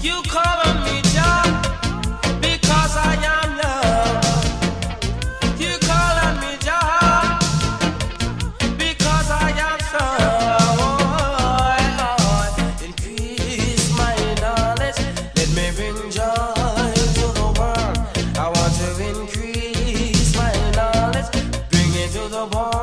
You call on me, Jah, because I am young. You call on me, Jah, because I am strong. Increase my knowledge, let me bring joy to the world. I want to increase my knowledge, bring it to the world.